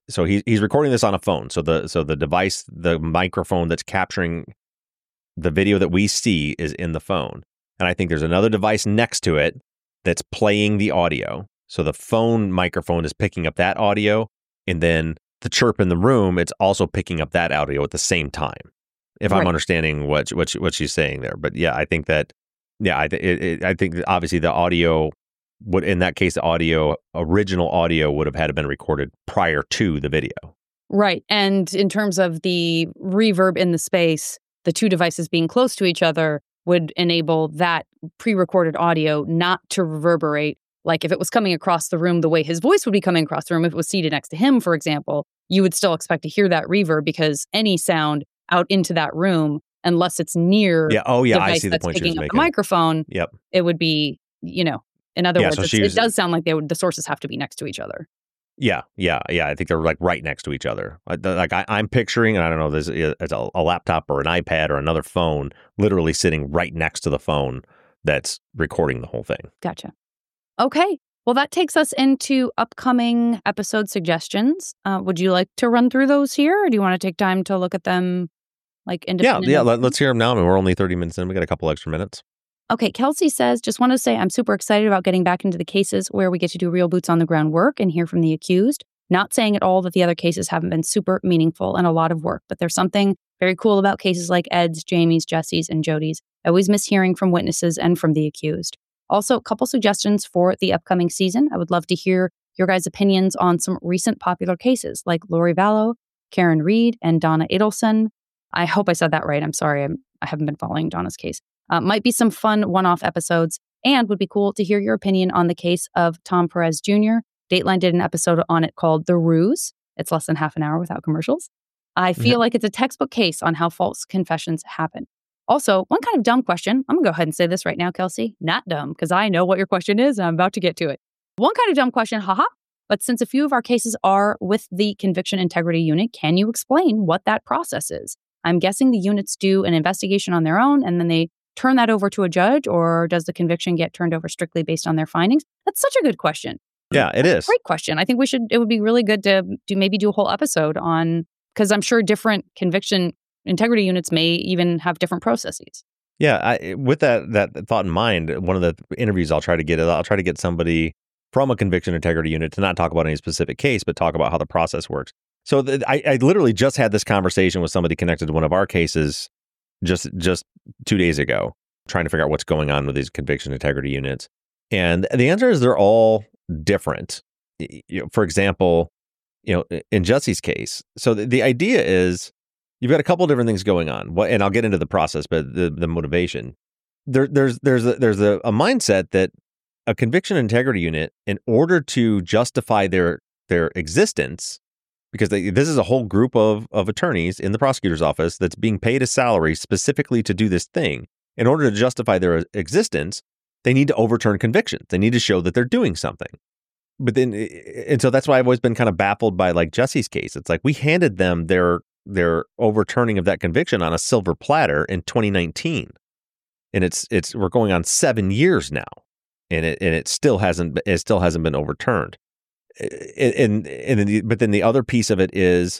so he, he's recording this on a phone. So the so the device, the microphone that's capturing the video that we see is in the phone. And I think there's another device next to it that's playing the audio. So the phone microphone is picking up that audio, and then the chirp in the room, it's also picking up that audio at the same time. If right. I'm understanding what what what she's saying there, but yeah, I think that yeah, I it, it, I think that obviously the audio would, in that case, the audio original audio would have had to been recorded prior to the video. Right, and in terms of the reverb in the space, the two devices being close to each other would enable that pre-recorded audio not to reverberate. Like if it was coming across the room the way his voice would be coming across the room, if it was seated next to him, for example, you would still expect to hear that reverb because any sound out into that room, unless it's near yeah, oh yeah, the I see the that's point picking she was up making. the microphone, yep. it would be, you know, in other yeah, words, so it's, was, it does sound like they would, the sources have to be next to each other. Yeah, yeah, yeah. I think they're like right next to each other. Like, like I, I'm picturing, and I don't know, there's a, a, a laptop or an iPad or another phone literally sitting right next to the phone that's recording the whole thing. Gotcha. Okay. Well, that takes us into upcoming episode suggestions. Uh, would you like to run through those here, or do you want to take time to look at them like independently? Yeah, yeah. Let, let's hear them now. I mean, we're only thirty minutes in. We got a couple extra minutes. Okay, Kelsey says, just want to say I'm super excited about getting back into the cases where we get to do real boots on the ground work and hear from the accused. Not saying at all that the other cases haven't been super meaningful and a lot of work, but there's something very cool about cases like Ed's, Jamie's, Jesse's, and Jody's. I always miss hearing from witnesses and from the accused. Also, a couple suggestions for the upcoming season. I would love to hear your guys' opinions on some recent popular cases like Lori Vallow, Karen Reed, and Donna Adelson. I hope I said that right. I'm sorry. I'm, I haven't been following Donna's case. Uh, might be some fun one-off episodes, and would be cool to hear your opinion on the case of Tom Perez Junior Dateline did an episode on it called The Ruse. It's less than half an hour without commercials. I feel mm-hmm. like it's a textbook case on how false confessions happen. Also, one kind of dumb question. I'm going to go ahead and say this right now, Kelsey. Not dumb, because I know what your question is, and I'm about to get to it. One kind of dumb question, haha. But since a few of our cases are with the Conviction Integrity Unit, can you explain what that process is? I'm guessing the units do an investigation on their own, and then they turn that over to a judge, or does the conviction get turned over strictly based on their findings? That's such a good question. Yeah, it That's is. A great question. I think we should, it would be really good to do maybe do a whole episode on, because I'm sure different conviction integrity units may even have different processes. Yeah, I, with that that thought in mind, one of the interviews I'll try to get, I'll try to get somebody from a conviction integrity unit to not talk about any specific case, but talk about how the process works. So the, I, I literally just had this conversation with somebody connected to one of our cases just just two days ago, trying to figure out what's going on with these conviction integrity units. And the answer is they're all different. You know, for example, you know, in Jesse's case, so the, the idea is you've got a couple different things going on. What, and I'll get into the process, but the, the motivation. There, there's there's a, there's a, a mindset that a conviction integrity unit, in order to justify their their existence, because they, this is a whole group of, of attorneys in the prosecutor's office that's being paid a salary specifically to do this thing. In order to justify their existence, they need to overturn convictions. They need to show that they're doing something. But then, and so that's why I've always been kind of baffled by like Jesse's case. It's like we handed them their their overturning of that conviction on a silver platter in twenty nineteen, and it's it's we're going on seven years now, and it and it still hasn't it still hasn't been overturned. And, and, and the, but then the other piece of it is,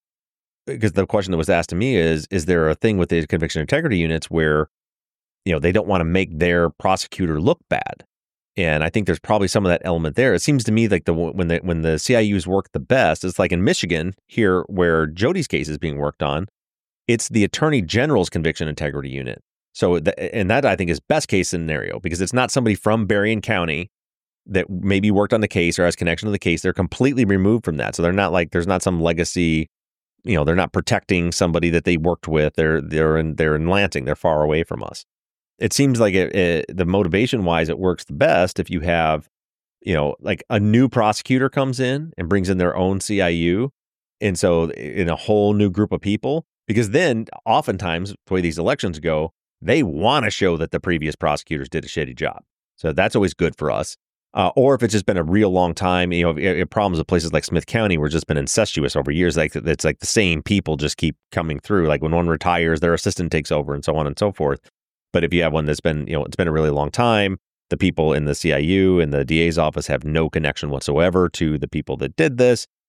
because the question that was asked to me is, is there a thing with the conviction integrity units where, you know, they don't want to make their prosecutor look bad? And I think there's probably some of that element there. It seems to me like the when the when the C I Us work the best, it's like in Michigan here where Jody's case is being worked on. It's the Attorney General's conviction integrity unit. So, the, and that I think is best case scenario, because it's not somebody from Berrien County that maybe worked on the case or has connection to the case. They're completely removed from that. So they're not like, there's not some legacy, you know, they're not protecting somebody that they worked with. They're, they're in, they're in Lansing. They're far away from us. It seems like it, it, the motivation wise, it works the best if you have, you know, like a new prosecutor comes in and brings in their own C I U. And so in a whole new group of people, because then oftentimes the way these elections go, they want to show that the previous prosecutors did a shitty job. So that's always good for us. Uh, or if it's just been a real long time, you know, it, it problems with places like Smith County where it's just been incestuous over years. Like it's like the same people just keep coming through. Like when one retires, their assistant takes over and so on and so forth. But if you have one that's been, you know, it's been a really long time, the people in the C I U and the D A's office have no connection whatsoever to the people that did this.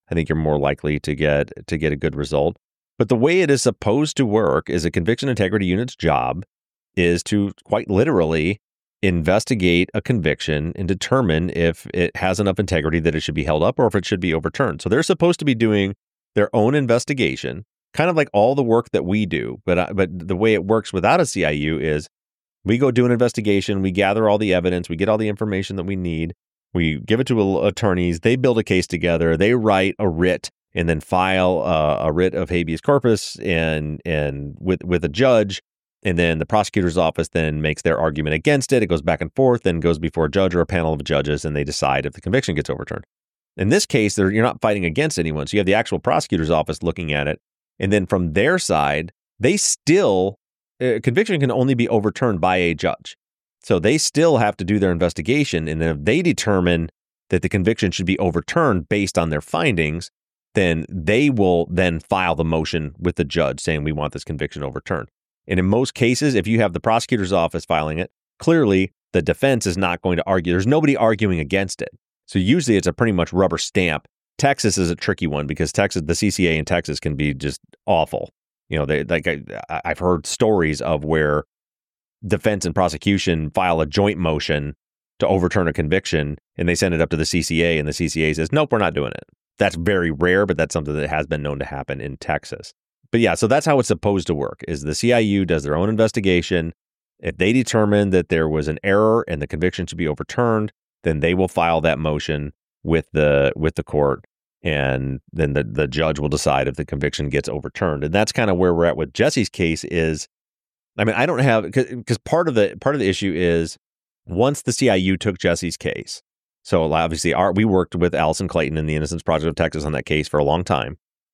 I think you're more likely to get to get a good result. But the way it is supposed to work is a conviction integrity unit's job is to quite literally investigate a conviction and determine if it has enough integrity that it should be held up or if it should be overturned. So they're supposed to be doing their own investigation, kind of like all the work that we do. But uh, but the way it works without a C I U is we go do an investigation, we gather all the evidence, we get all the information that we need, we give it to attorneys, they build a case together, they write a writ and then file uh, a writ of habeas corpus and and with with a judge. And then the prosecutor's office then makes their argument against it. It goes back and forth, then goes before a judge or a panel of judges, and they decide if the conviction gets overturned. In this case, you're not fighting against anyone. So you have the actual prosecutor's office looking at it. And then from their side, they still, uh, conviction can only be overturned by a judge. So they still have to do their investigation. And if they determine that the conviction should be overturned based on their findings, then they will then file the motion with the judge saying we want this conviction overturned. And in most cases, if you have the prosecutor's office filing it, clearly the defense is not going to argue. There's nobody arguing against it. So usually it's a pretty much rubber stamp. Texas is a tricky one because Texas, the C C A in Texas can be just awful. You know, they like I, I've heard stories of where defense and prosecution file a joint motion to overturn a conviction and they send it up to the C C A and the C C A says, nope, we're not doing it. That's very rare, but that's something that has been known to happen in Texas. But yeah, so that's how it's supposed to work, is the C I U does their own investigation. If they determine that there was an error and the conviction should be overturned, then they will file that motion with the with the court, and then the, the judge will decide if the conviction gets overturned. And that's kind of where we're at with Jesse's case is, I mean, I don't have, because part of the part of the issue is once the C I U took Jesse's case, so obviously our, we worked with Allison Clayton in the Innocence Project of Texas on that case for a long time.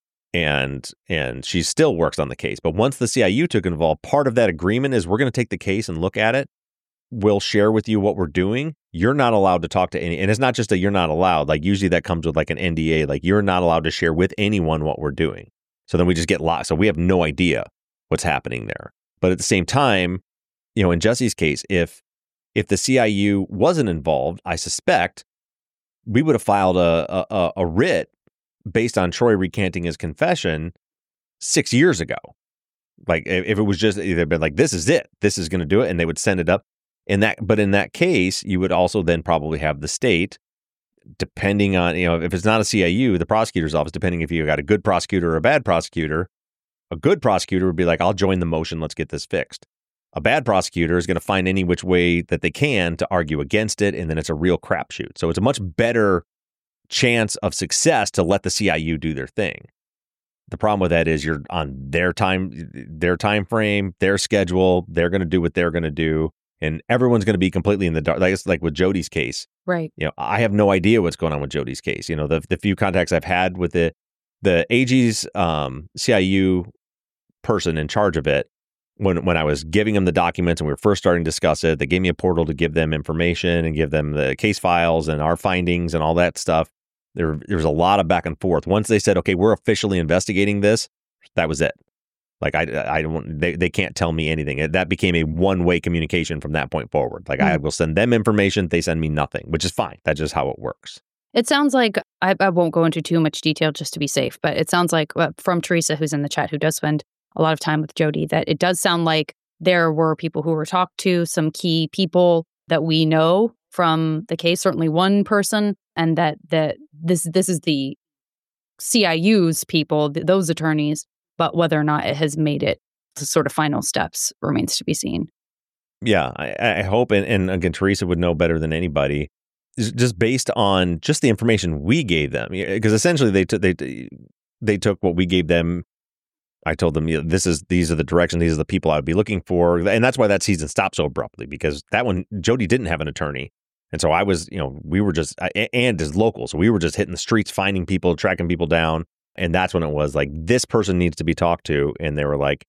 And and she still works on the case. But once the C I U took involved, part of that agreement is we're going to take the case and look at it. We'll share with you what we're doing. You're not allowed to talk to any. And it's not just that you're not allowed. Like usually that comes with like an N D A. Like you're not allowed to share with anyone what we're doing. So then we just get locked. So we have no idea what's happening there. But at the same time, you know, in Jesse's case, if if the C I U wasn't involved, I suspect we would have filed a a, a writ based on Troy recanting his confession six years ago. Like if it was just, they'd been like, this is it, this is going to do it. And they would send it up in that. But in that case, you would also then probably have the state, depending on, you know, if it's not a C I U, the prosecutor's office, depending if you got a good prosecutor or a bad prosecutor, a good prosecutor would be like, I'll join the motion. Let's get this fixed. A bad prosecutor is going to find any which way that they can to argue against it. And then it's a real crapshoot. So it's a much better chance of success to let the C I U do their thing. The problem with that is you're on their time, their time frame, their schedule. They're going to do what they're going to do, and everyone's going to be completely in the dark. Like it's like with Jody's case, right? You know, I have no idea what's going on with Jody's case. You know, the the few contacts I've had with the the A G's um, C I U person in charge of it. When when I was giving them the documents and we were first starting to discuss it, they gave me a portal to give them information and give them the case files and our findings and all that stuff. There, there was a lot of back and forth. Once they said, okay, we're officially investigating this, that was it. Like, I, I don't, they, they can't tell me anything. It, that became a one-way communication from that point forward. Like, mm. I will send them information, they send me nothing, which is fine. That's just how it works. It sounds like, I, I won't go into too much detail just to be safe, but it sounds like uh, from Teresa, who's in the chat, who does spend a lot of time with Jody, that it does sound like there were people who were talked to, some key people that we know from the case, certainly one person, and that that this this is the C I U's people, th- those attorneys, but whether or not it has made it to sort of final steps remains to be seen. Yeah, I, I hope, and, and again, Teresa would know better than anybody, just based on just the information we gave them, because essentially they took they they took what we gave them. I told them, you know, this is these are the directions, these are the people I would be looking for, and that's why that season stopped so abruptly, because that one Jody didn't have an attorney. And so I was, you know, we were just, and as locals, so we were just hitting the streets, finding people, tracking people down. And that's when it was like, this person needs to be talked to. And they were like,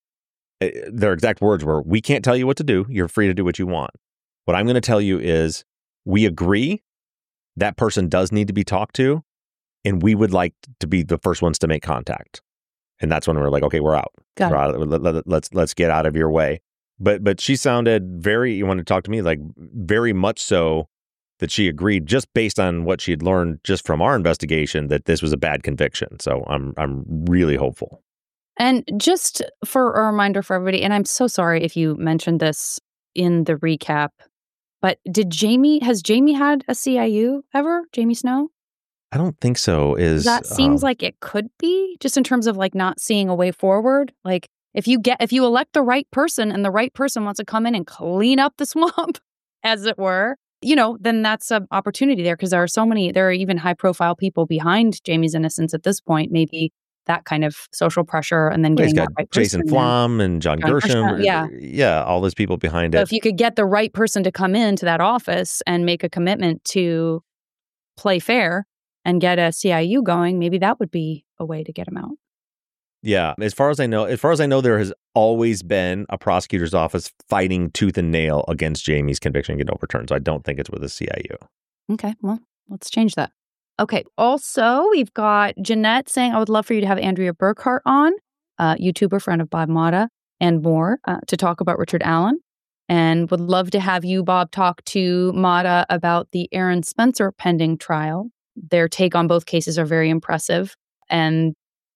their exact words were, we can't tell you what to do. You're free to do what you want. What I'm going to tell you is we agree that person does need to be talked to. And we would like to be the first ones to make contact. And that's when we were like, okay, we're out. Got we're out. Let, let, let's, let's get out of your way. But but she sounded very, you want to talk to me, like very much so that she agreed just based on what she had learned just from our investigation that this was a bad conviction. So I'm I'm really hopeful. And just for a reminder for everybody, and I'm so sorry if you mentioned this in the recap, but did Jamie, has Jamie had a C I U ever? Jamie Snow? I don't think so. Is that seems um, like it could be, just in terms of like not seeing a way forward. Like if you get, if you elect the right person and the right person wants to come in and clean up the swamp, as it were, you know, then that's an opportunity there, because there are so many, there are even high profile people behind Jamie's innocence at this point. Maybe that kind of social pressure, and then well, he's getting got that right Jason person Flom and John, John Gershom. Gershom, yeah. Yeah, all those people behind So it. if you could get the right person to come into that office and make a commitment to play fair and get a C I U going, maybe that would be a way to get him out. Yeah, as far as I know, as far as I know, there has always been a prosecutor's office fighting tooth and nail against Jamie's conviction getting overturned. So I don't think it's with a C I U. Okay, well, let's change that. Okay, also, we've got Jeanette saying, I would love for you to have Andrea Burkhart on, uh, YouTuber, friend of Bob Motta, and more, uh, to talk about Richard Allen. And would love to have you, Bob, talk to Motta about the Aaron Spencer pending trial. Their take on both cases are very impressive. And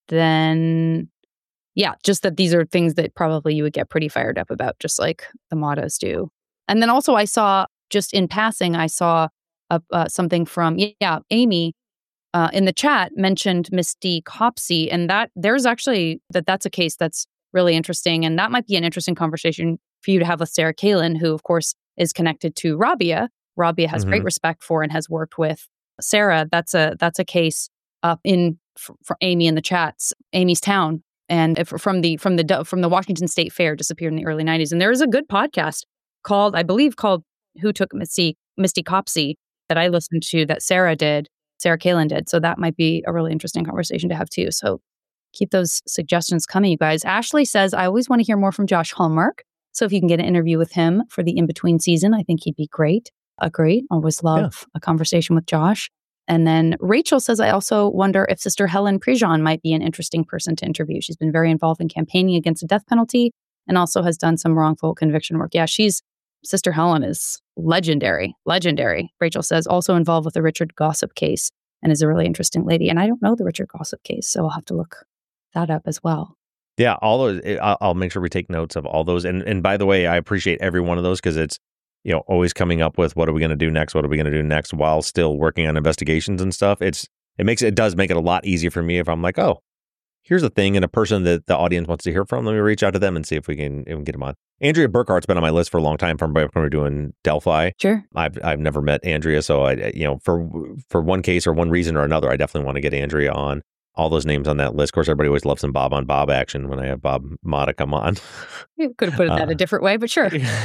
then, yeah, just that these are things that probably you would get pretty fired up about, just like the Mottas do. And then also I saw, just in passing, I saw a, uh, something from, yeah, Amy uh, in the chat mentioned Misty Copsey. And that there's actually, that that's a case that's really interesting. And that might be an interesting conversation for you to have with Sarah Kalin, who, of course, is connected to Rabia. Rabia has mm-hmm. great respect for and has worked with Sarah. That's a that's a case up in for, for Amy in the chats, Amy's Town, and if, from the from the from the Washington State Fair, disappeared in the early nineties. And there is a good podcast called, I believe, called "Who Took Misty Misty Copsey" that I listened to, that Sarah did, Sarah Kalin did. So that might be a really interesting conversation to have too. So keep those suggestions coming, you guys. Ashley says, I always want to hear more from Josh Hallmark. So if you can get an interview with him for the in-between season, I think he'd be great. Agree. Always love yeah. a conversation with Josh. And then Rachel says, I also wonder if Sister Helen Prejean might be an interesting person to interview. She's been very involved in campaigning against the death penalty and also has done some wrongful conviction work. Yeah, she's, Sister Helen is legendary, legendary. Rachel says, also involved with the Richard Gossip case and is a really interesting lady. And I don't know the Richard Gossip case, so I'll have to look that up as well. Yeah, all those, I'll make sure we take notes of all those. And and by the way, I appreciate every one of those, because it's, you know, always coming up with what are we going to do next? What are we going to do next while still working on investigations and stuff. It's, it makes, it does make it a lot easier for me if I'm like, oh, here's a thing and a person that the audience wants to hear from. Let me reach out to them and see if we can, if we can get them on. Andrea Burkhart's been on my list for a long time from when we were doing Delphi. Sure. I've I've never met Andrea, so I, you know, for for one case or one reason or another, I definitely want to get Andrea on. All those names on that list. Of course, everybody always loves some Bob on Bob action when I have Bob Motta come on. You could have put it that uh, a different way, but sure.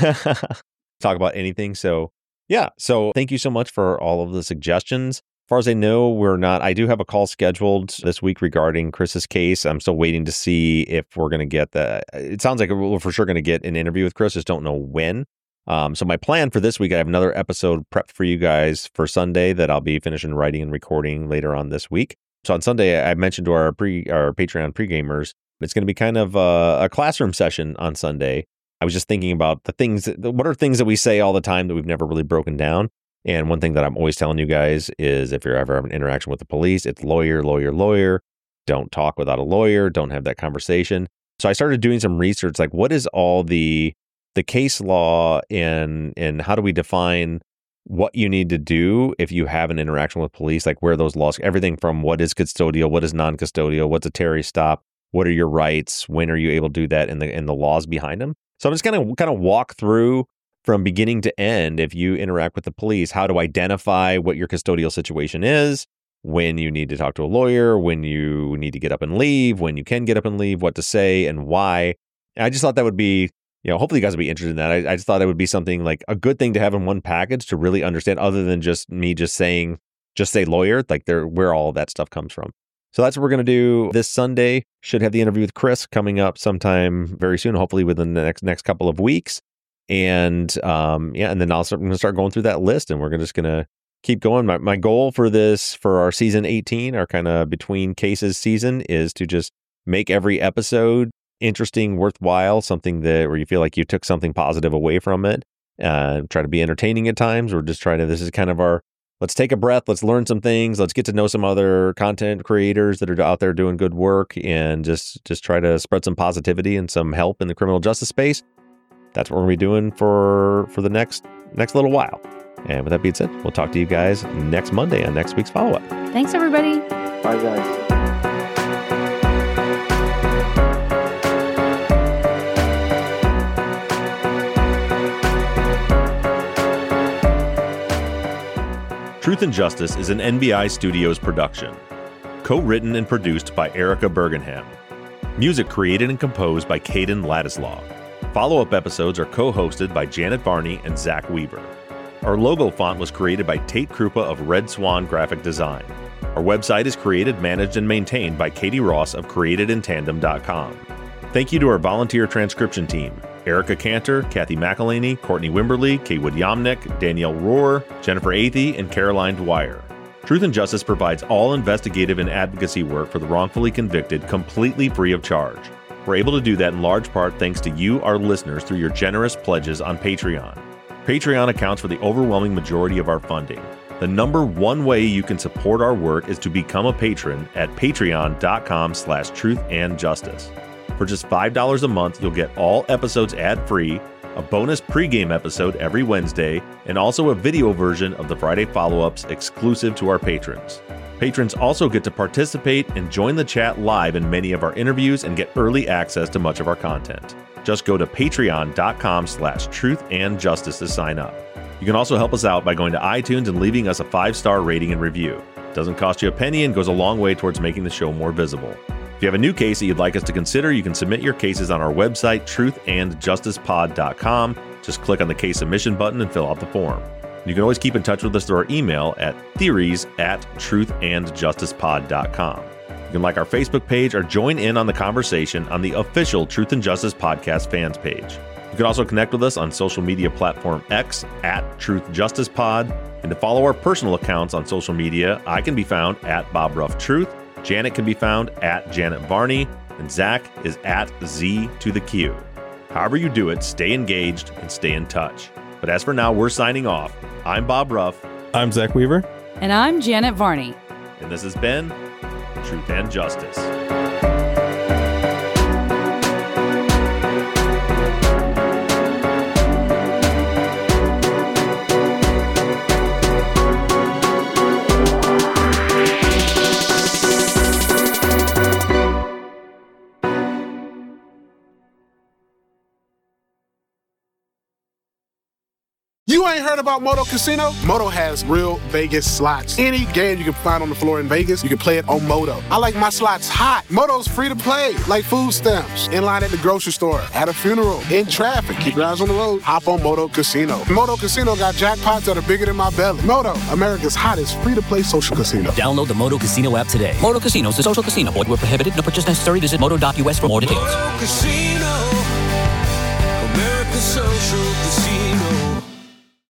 Talk about anything. So yeah. So thank you so much for all of the suggestions. As far as I know, we're not, I do have a call scheduled this week regarding Chris's case. I'm still waiting to see if we're going to get the, it sounds like we're for sure going to get an interview with Chris. Just don't know when. Um, so my plan for this week, I have another episode prepped for you guys for Sunday that I'll be finishing writing and recording later on this week. So on Sunday, I mentioned to our pre, our Patreon pre-gamers, it's going to be kind of a, a classroom session on Sunday. I was just thinking about the things, that, what are things that we say all the time that we've never really broken down? And one thing that I'm always telling you guys is if you're ever having an interaction with the police, it's lawyer, lawyer, lawyer. Don't talk without a lawyer. Don't have that conversation. So I started doing some research, like what is all the the case law and and how do we define what you need to do if you have an interaction with police, like where those laws, everything from what is custodial, what is non-custodial, what's a Terry stop, what are your rights, when are you able to do that, and the and the laws behind them. So I'm just going to kind of walk through from beginning to end, if you interact with the police, how to identify what your custodial situation is, when you need to talk to a lawyer, when you need to get up and leave, when you can get up and leave, what to say and why. And I just thought that would be, you know, hopefully you guys would be interested in that. I, I just thought it would be something like a good thing to have in one package to really understand, other than just me just saying, just say lawyer, like there, where all of that stuff comes from. So that's what we're going to do this Sunday. Should have the interview with Chris coming up sometime very soon, hopefully within the next next couple of weeks. And um, yeah, and then I'll start, I'm going to start going through that list, and we're just going to keep going. My my goal for this, for our season eighteen, our kind of between cases season, is to just make every episode interesting, worthwhile, something that where you feel like you took something positive away from it. uh, try to be entertaining at times. We're just trying to, this is kind of our, let's take a breath, let's learn some things, let's get to know some other content creators that are out there doing good work, and just, just try to spread some positivity and some help in the criminal justice space. That's what we're going to be doing for, for the next, next little while. And with that being said, we'll talk to you guys next Monday on next week's follow-up. Thanks, everybody. Bye, guys. Truth and Justice is an N B I Studios production. Co-written and produced by Erica Bergenham. Music created and composed by Caden Ladislaw. Follow-up episodes are co-hosted by Janet Varney and Zach Weaver. Our logo font was created by Tate Krupa of Red Swan Graphic Design. Our website is created, managed, and maintained by Katie Ross of created in tandem dot com. Thank you to our volunteer transcription team, Erica Cantor, Kathy McElhaney, Courtney Wimberly, Kaywood Yomnick, Danielle Rohr, Jennifer Athey, and Caroline Dwyer. Truth and Justice provides all investigative and advocacy work for the wrongfully convicted completely free of charge. We're able to do that in large part thanks to you, our listeners, through your generous pledges on Patreon. Patreon accounts for the overwhelming majority of our funding. The number one way you can support our work is to become a patron at patreon.com slash truth and justice. For just five dollars a month, you'll get all episodes ad-free, a bonus pregame episode every Wednesday, and also a video version of the Friday follow-ups exclusive to our patrons. Patrons also get to participate and join the chat live in many of our interviews and get early access to much of our content. Just go to patreon.com slash truth and justice to sign up. You can also help us out by going to iTunes and leaving us a five-star rating and review. It doesn't cost you a penny and goes a long way towards making the show more visible. If you have a new case that you'd like us to consider, you can submit your cases on our website, truth and justice pod dot com. Just click on the case submission button and fill out the form. You can always keep in touch with us through our email at theories at truth and justice pod dot com. You can like our Facebook page or join in on the conversation on the official Truth and Justice Podcast fans page. You can also connect with us on social media platform X at Truth Justice Pod. And to follow our personal accounts on social media, I can be found at Bob Ruff Truth. Janet can be found at Janet Varney, and Zach is at Z to the Q. However you do it, stay engaged and stay in touch. But as for now, we're signing off. I'm Bob Ruff. I'm Zach Weaver. And I'm Janet Varney. And this has been Truth and Justice. You ain't heard about Moto Casino? Moto has real Vegas slots. Any game you can find on the floor in Vegas, you can play it on Moto. I like my slots hot. Moto's free to play, like food stamps. In line at the grocery store, at a funeral, in traffic. Keep your eyes on the road. Hop on Moto Casino. Moto Casino got jackpots that are bigger than my belly. Moto, America's hottest free-to-play social casino. Download the Moto Casino app today. Moto Casino is a social casino. Void where prohibited. No purchase necessary. Visit moto dot U S for more details. Moto Casino, America's social casino.